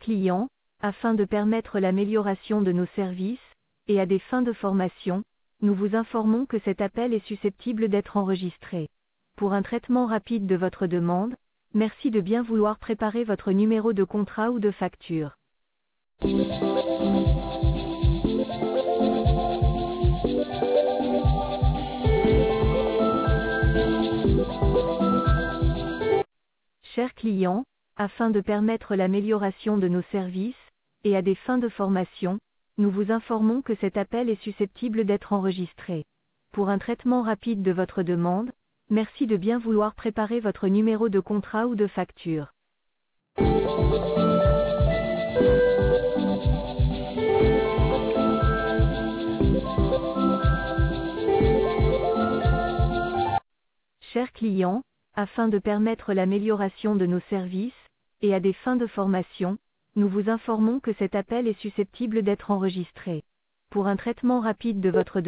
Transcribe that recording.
client, afin de permettre l'amélioration de nos services, et à des fins de formation, nous vous informons que cet appel est susceptible d'être enregistré. Pour un traitement rapide de votre demande, merci de bien vouloir préparer votre numéro de contrat ou de facture. Chers clients, afin de permettre l'amélioration de nos services, et à des fins de formation, nous vous informons que cet appel est susceptible d'être enregistré. Pour un traitement rapide de votre demande, merci de bien vouloir préparer votre numéro de contrat ou de facture. Chers clients, afin de permettre l'amélioration de nos services, et à des fins de formation, nous vous informons que cet appel est susceptible d'être enregistré. Pour un traitement rapide de votre